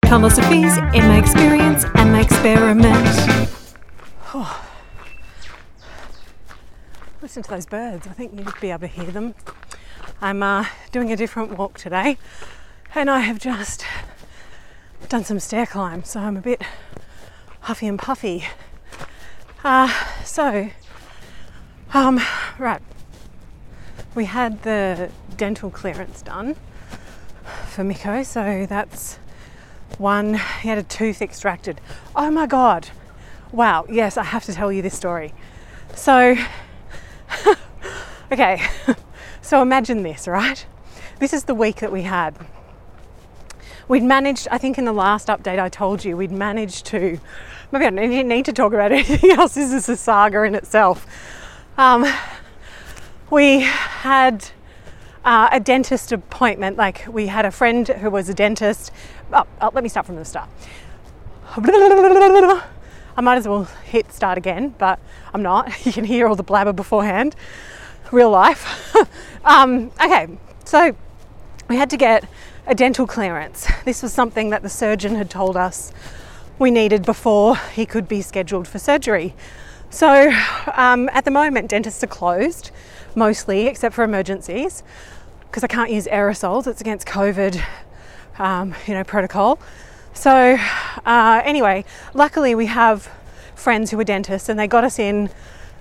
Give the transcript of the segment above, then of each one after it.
philosophies in my experience and my experiment. Oh. Listen to those birds. I think you'd be able to hear them. I'm doing a different walk today, and I have just done some stair climb, so I'm a bit huffy and puffy. Right. We had the dental clearance done for Miko, so that's one. He had a tooth extracted. Oh my God. Wow. Yes, I have to tell you this story. So, okay. So imagine this, right? This is the week that we had. We'd managed, I think in the last update I told you, we'd managed to, maybe I didn't need to talk about anything else. This is a saga in itself. We had a dentist appointment. Like, we had a friend who was a dentist. Let me start from the start. I might as well hit start again, but I'm not. You can hear all the blabber beforehand. Real life. Okay, so we had to get a dental clearance. This was something that the surgeon had told us we needed before he could be scheduled for surgery. So at the moment, dentists are closed, mostly, except for emergencies, because I can't use aerosols. It's against COVID, protocol. So anyway, luckily we have friends who are dentists, and they got us in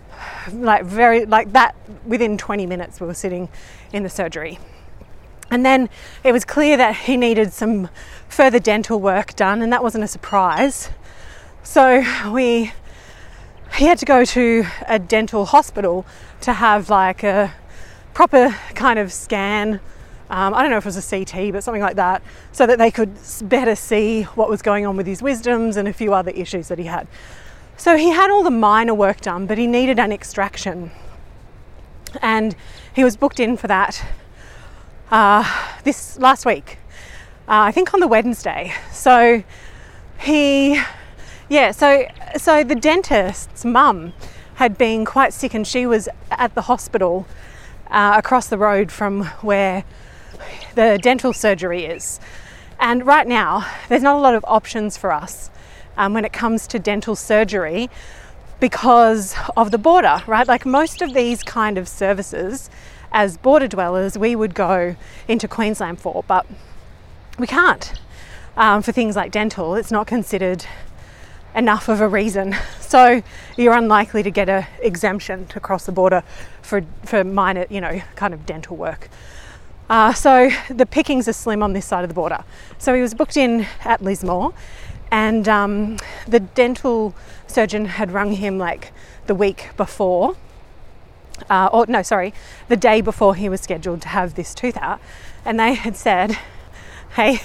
within 20 minutes we were sitting in the surgery. And then it was clear that he needed some further dental work done, and that wasn't a surprise. So he had to go to a dental hospital to have like a proper kind of scan. I don't know if it was a CT, but something like that, so that they could better see what was going on with his wisdoms and a few other issues that he had. So he had all the minor work done, but he needed an extraction. And he was booked in for that this last week, I think on the Wednesday. So the dentist's mum had been quite sick, and she was at the hospital across the road from where the dental surgery is. And right now, there's not a lot of options for us when it comes to dental surgery because of the border, right? Like, most of these kind of services, as border dwellers, we would go into Queensland for, but we can't for things like dental. It's not considered enough of a reason. So you're unlikely to get an exemption to cross the border for minor, kind of dental work. So the pickings are slim on this side of the border. So he was booked in at Lismore, and the dental surgeon had rung him like the week before, the day before he was scheduled to have this tooth out, and they had said, hey,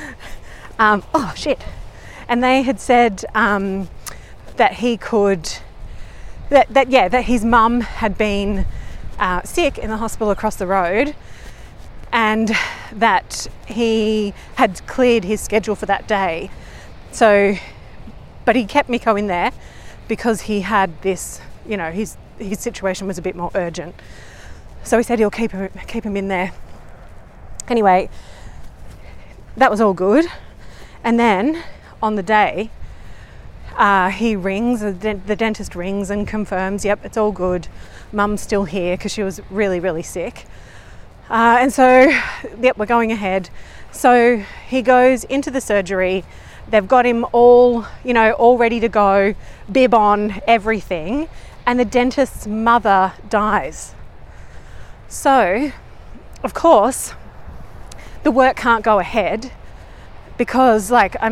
and they had said that he could, that his mum had been sick in the hospital across the road, and that he had cleared his schedule for that day. So, but he kept Miko in there because he had this, his situation was a bit more urgent. So he said he'll keep him in there. Anyway, that was all good. And then on the day, he rings, the dentist rings and confirms, yep, it's all good. Mum's still here because she was really, really sick. And so, yep, we're going ahead. So he goes into the surgery. They've got him all ready to go, bib on, everything. And the dentist's mother dies. So, of course, the work can't go ahead because,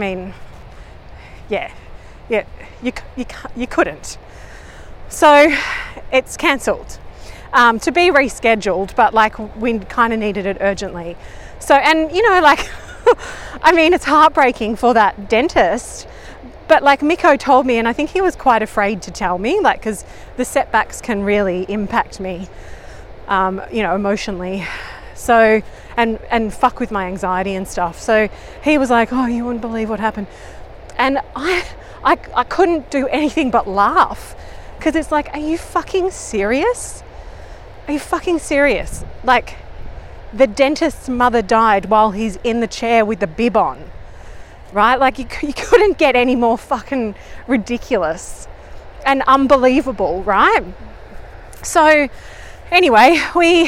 you couldn't. So it's cancelled to be rescheduled, but we kind of needed it urgently. So, and it's heartbreaking for that dentist, but Miko told me, and I think he was quite afraid to tell me, because the setbacks can really impact me, emotionally. So, and fuck with my anxiety and stuff. So he was like, oh, you wouldn't believe what happened. And I couldn't do anything but laugh, because it's like, are you fucking serious? Are you fucking serious? The dentist's mother died while he's in the chair with the bib on. right? Like you couldn't get any more fucking ridiculous and unbelievable, right? So anyway,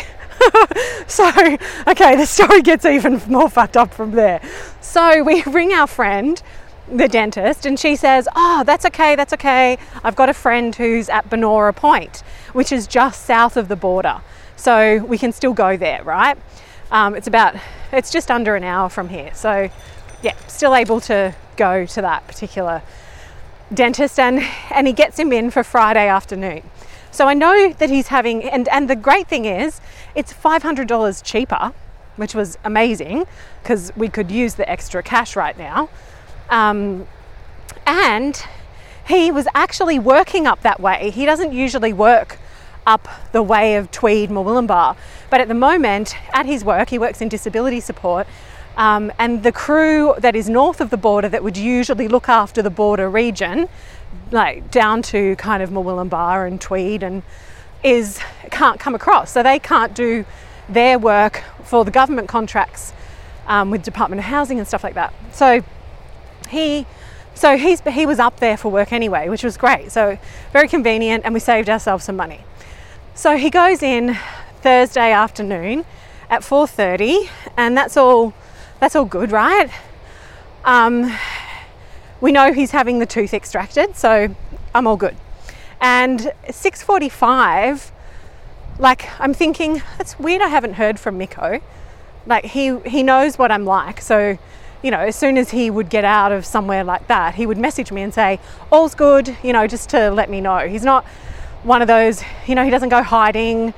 the story gets even more fucked up from there. So we ring our friend, the dentist, and she says, oh, that's okay. I've got a friend who's at Benora Point, which is just south of the border. So we can still go there, right? It's just under an hour from here. So yeah, still able to go to that particular dentist, and he gets him in for Friday afternoon. So I know that he's having, and the great thing is it's $500 cheaper, which was amazing because we could use the extra cash right now. And he was actually working up that way. He doesn't usually work up the way of Tweed, Murwillumbah, but at the moment at his work, he works in disability support, and the crew that is north of the border that would usually look after the border region, like down to kind of Murwillumbah and Tweed, and can't come across, so they can't do their work for the government contracts with Department of Housing and stuff like that. So he was up there for work anyway, which was great. So very convenient, and we saved ourselves some money. So he goes in Thursday afternoon at 4:30, and that's all good, right? We know he's having the tooth extracted, so I'm all good. And 6:45, like, I'm thinking, that's weird, I haven't heard from Miko. Like, he knows what I'm like, so, you know, as soon as he would get out of somewhere like that, he would message me and say, all's good, you know, just to let me know. He's not one of those, you know, he doesn't go hiding.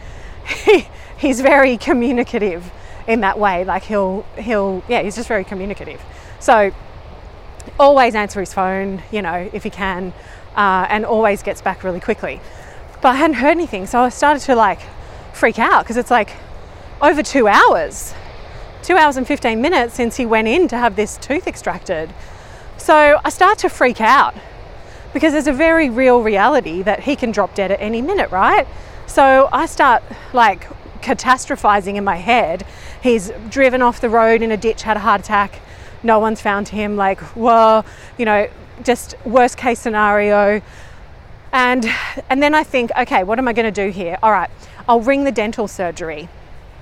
He's very communicative in that way. Like he's just very communicative. So always answer his phone, you know, if he can, and always gets back really quickly. But I hadn't heard anything, so I started to like freak out because it's like over 2 hours and 15 minutes since he went in to have this tooth extracted. So I start to freak out because there's a very real reality that he can drop dead at any minute, right? So I start like catastrophizing in my head. He's driven off the road in a ditch, had a heart attack. No one's found him. Like, well, you know, just worst case scenario. And then I think, okay, what am I going to do here? All right, I'll ring the dental surgery.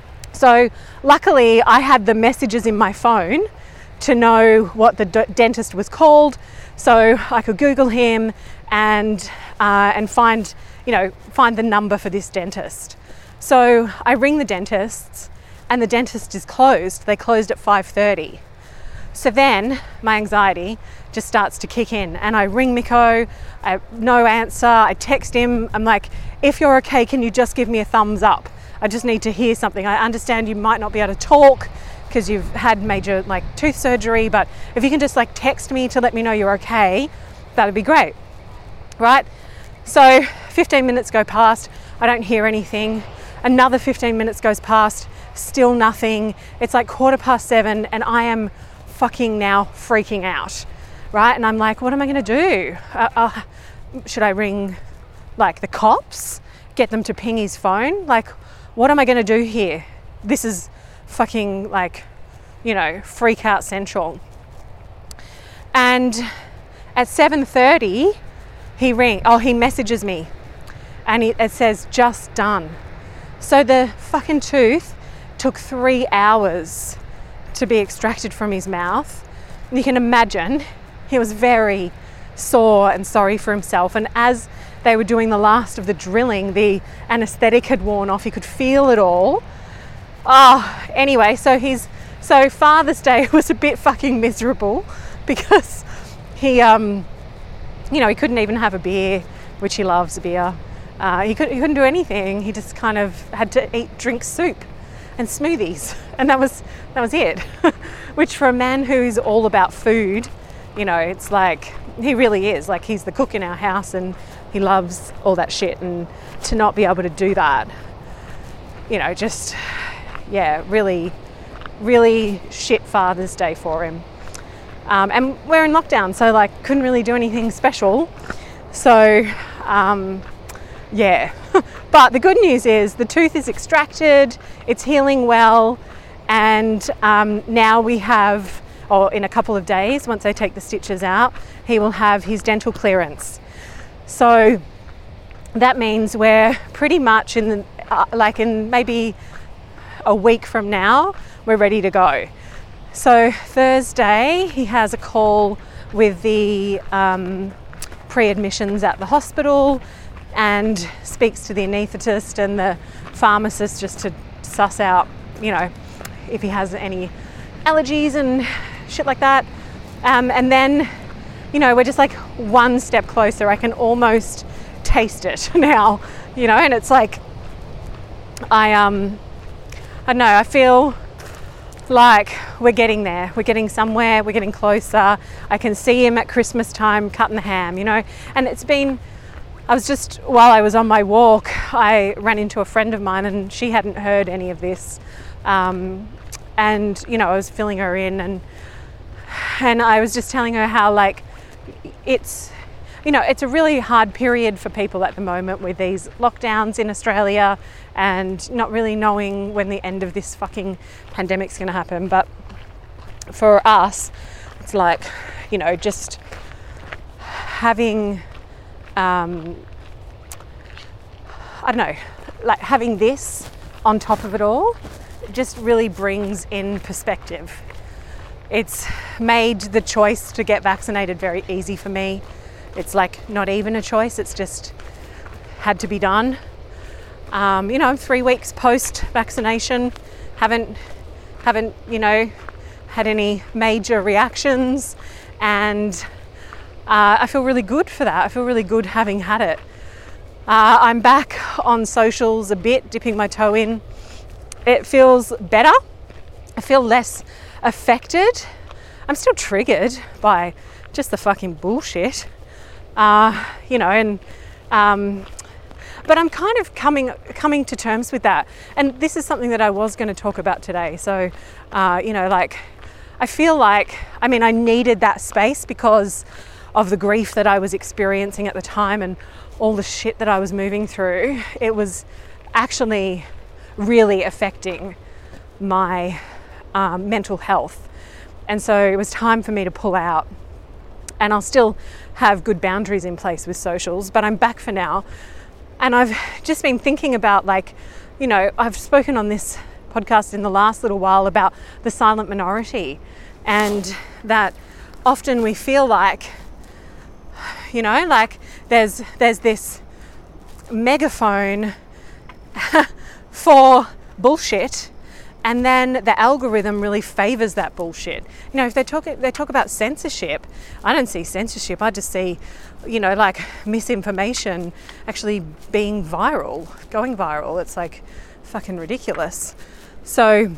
So luckily I had the messages in my phone to know what the dentist was called, so I could Google him and find the number for this dentist. So I ring the dentists, and the dentist is closed. They closed at 5:30. So then my anxiety just starts to kick in, and I ring Miko, no answer. I text him, I'm like, if you're okay, can you just give me a thumbs up? I just need to hear something. I understand you might not be able to talk because you've had major like tooth surgery, but if you can just like text me to let me know you're okay, that'd be great, right? So 15 minutes go past, I don't hear anything. Another 15 minutes goes past, still nothing. It's like 7:15, and I am fucking now freaking out, right? And I'm like, what am I going to do? Should I ring like the cops, get them to ping his phone? Like, what am I going to do here? This is fucking like, you know, freak out central. And at 7:30 he messages me, and it says just done. So the fucking tooth took 3 hours to be extracted from his mouth. You can imagine he was very sore and sorry for himself, and as they were doing the last of the drilling, the anesthetic had worn off. He could feel it all. Anyway, so Father's Day was a bit fucking miserable because he he couldn't even have a beer, which he loves, a beer. He couldn't do anything. He just kind of had to drink soup and smoothies, and that was it. Which for a man who's all about food, you know, it's like he really is. Like, he's the cook in our house and he loves all that shit, and to not be able to do that, you know, just really, really shit Father's Day for him. And we're in lockdown, so like couldn't really do anything special. So but the good news is the tooth is extracted, it's healing well, and now we have or in a couple of days, once they take the stitches out, he will have his dental clearance. So that means we're pretty much in maybe a week from now, we're ready to go. So Thursday, he has a call with the pre-admissions at the hospital and speaks to the anaesthetist and the pharmacist just to suss out, if he has any allergies and shit like that. And then, we're just like one step closer. I can almost taste it now, and it's like, I don't know, I feel like we're getting there. We're getting somewhere, we're getting closer. I can see him at Christmas time cutting the ham, and it's been, while I was on my walk, I ran into a friend of mine and she hadn't heard any of this. And, I was filling her in and I was just telling her how it's a really hard period for people at the moment with these lockdowns in Australia and not really knowing when the end of this fucking pandemic's going to happen. But for us, it's like, just having, having this on top of it all just really brings in perspective. It's made the choice to get vaccinated very easy for me. It's like not even a choice, it's just had to be done. I'm 3 weeks post-vaccination, haven't had any major reactions, and I feel really good for that. I feel really good having had it. I'm back on socials a bit, dipping my toe in. It feels better. I feel less affected. I'm still triggered by just the fucking bullshit. But I'm kind of coming to terms with that. And this is something that I was going to talk about today. So, I feel like, I needed that space because of the grief that I was experiencing at the time and all the shit that I was moving through. It was actually really affecting my mental health. And so it was time for me to pull out. And I'll still have good boundaries in place with socials, but I'm back for now. And I've just been thinking about I've spoken on this podcast in the last little while about the silent minority, and that often we feel like, there's this megaphone for bullshit, and then the algorithm really favors that bullshit. If they talk about censorship, I don't see censorship. I just see, misinformation actually being viral, going viral. It's like fucking ridiculous. So,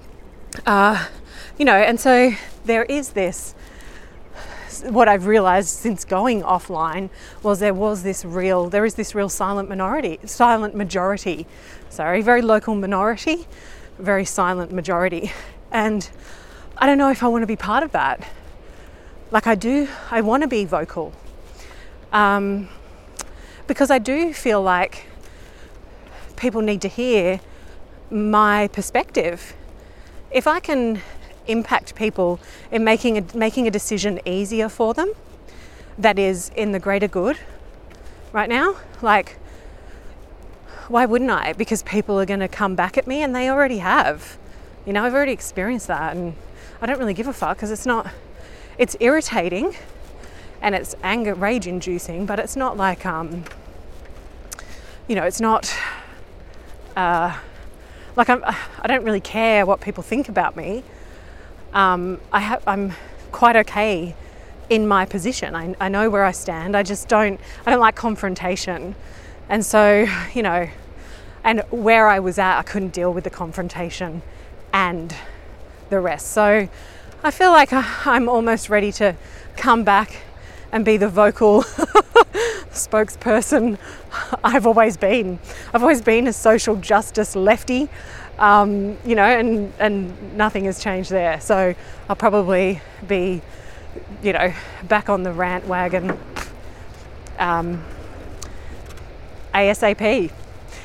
and so there is this. What I've realized since going offline was there is this real silent majority. Sorry, very local minority. Very silent majority, and I don't know if I want to be part of that. I want to be vocal, because I do feel like people need to hear my perspective. If I can impact people in making a decision easier for them, that is in the greater good right now, why wouldn't I? Because people are going to come back at me, and they already have. I've already experienced that, and I don't really give a fuck because it's irritating and it's rage inducing, but it's not like, it's not, I don't really care what people think about me. I'm quite okay in my position. I know where I stand. I don't like confrontation. And so, and where I was at, I couldn't deal with the confrontation and the rest. So I feel like I'm almost ready to come back and be the vocal spokesperson I've always been. I've always been a social justice lefty, and nothing has changed there. So I'll probably be, back on the rant wagon ASAP.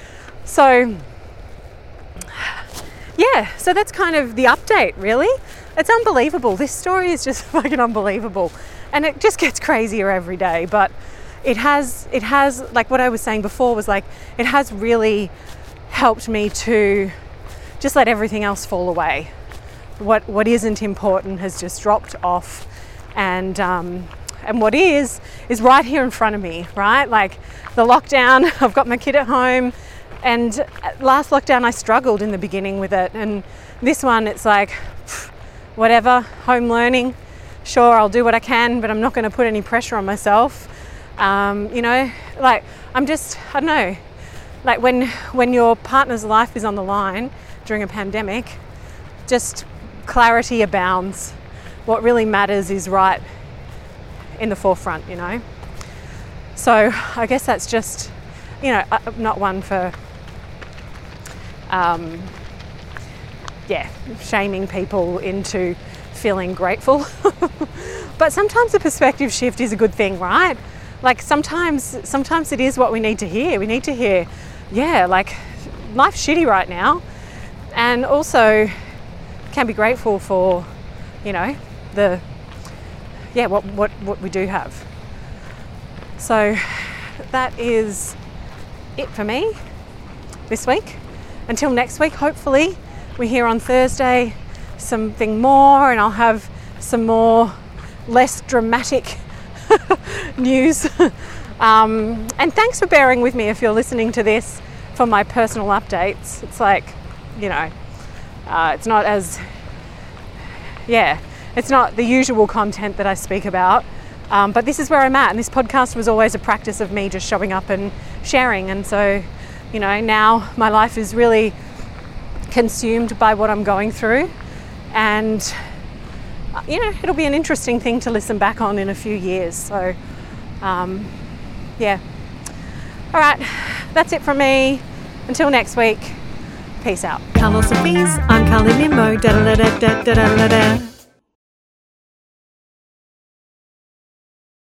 So yeah, so that's kind of the update, really. it's unbelievable. This story is just fucking unbelievable. And it just gets crazier every day. But it has, like what I was saying before was like, it has really helped me to just let everything else fall away. What isn't important has just dropped off, and what is right here in front of me, right? Like the lockdown, I've got my kid at home, and last lockdown I struggled in the beginning with it, and this one it's like, whatever, home learning, sure, I'll do what I can, but I'm not going to put any pressure on myself. You know, like I don't know, like when your partner's life is on the line during a pandemic, just clarity abounds. What really matters is right in the forefront, you know. So I guess that's just, you know, not one for shaming people into feeling grateful. But sometimes the perspective shift is a good thing, right? Like sometimes it is what we need to hear. We need to hear, yeah, like life's shitty right now, and also can be grateful for, you know, what we do have. So that is it for me this week. Until next week, hopefully we hear on Thursday something more, and I'll have some more less dramatic news. And thanks for bearing with me if you're listening to this for my personal updates. It's like, you know, it's not it's not the usual content that I speak about, but this is where I'm at, and this podcast was always a practice of me just showing up and sharing. And so, you know, now my life is really consumed by what I'm going through, and you know, it'll be an interesting thing to listen back on in a few years. So yeah, all right, that's it from me. Until next week, peace out. Carlos and Bees, I'm Carly Nimmo. Da da da da da da da da.